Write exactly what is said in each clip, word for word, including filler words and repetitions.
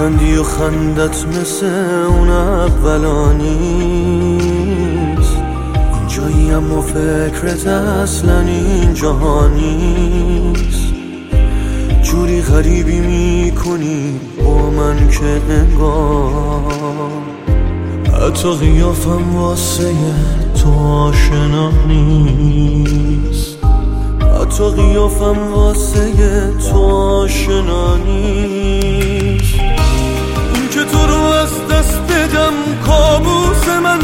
میخندی و خندت مثل اون اولا نیست، اینجایی اما فکرت اصلا این جهان نیست. جوری غریبی میکنی با من که انگار حتی قیافم واسه تو آشنا نیست، حتی قیافم واسه تو آشنا نیست. این که تو رو از دست بدم کابوس من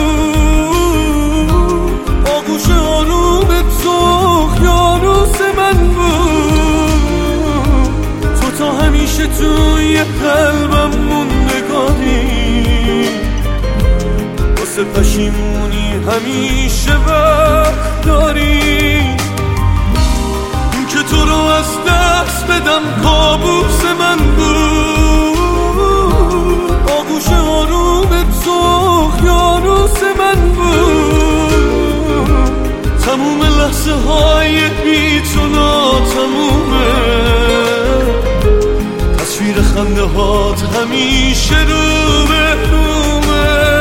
بود، آغوش آروم تو اقیانوس من بود. تو تا همیشه توی قلبم موندگاری، واسه پشیمونی همیشه وقت داری. این که تو رو از دست بدم کابوس من بود، آغوش آروم تو اقیانوس من بود. تموم لحظه های بی تو ناتمومه، تصویر خنده هات همیشه رو به رومه.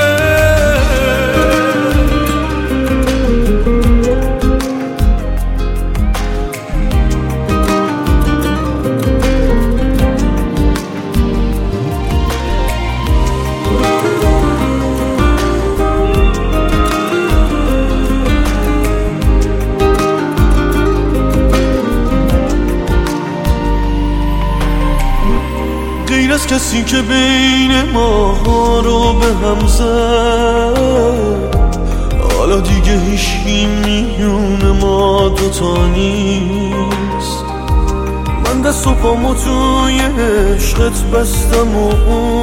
غیر از کسی که بین ما رو به هم زد، حالا دیگه هیچی میون ما دوتا نیست. من دست و پامو توی عشقت بستم و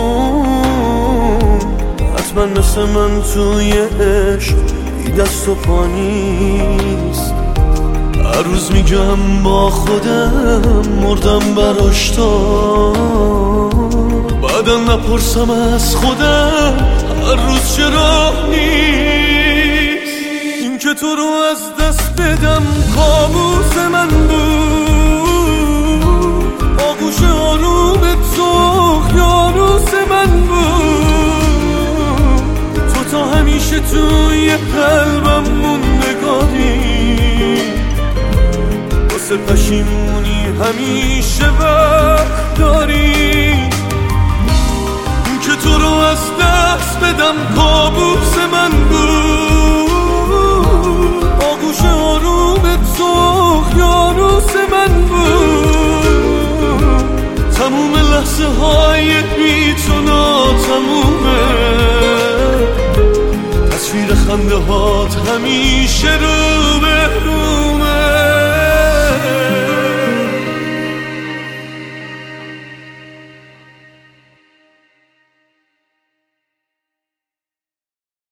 اون حتما مثل من توی عشق بی دست و پا نیست. هر روز میگم با خودم مردم براش تا بعدا نپرسم از خودم هر روز چرا نیست. این که تو رو از دست بدم کابوس من بود، آغوش آروم تو اقیانوس من بود. تو تا همیشه توی قلبم موندگاری، واسه پشیمونی همیشه وقت داری. این که تو رو از دست بدم کابوس من بود، آغوش آروم تو اقیانوس من بود. تموم لحظه های بی تو ناتمومه، تصویر خنده هات همیشه رو به رو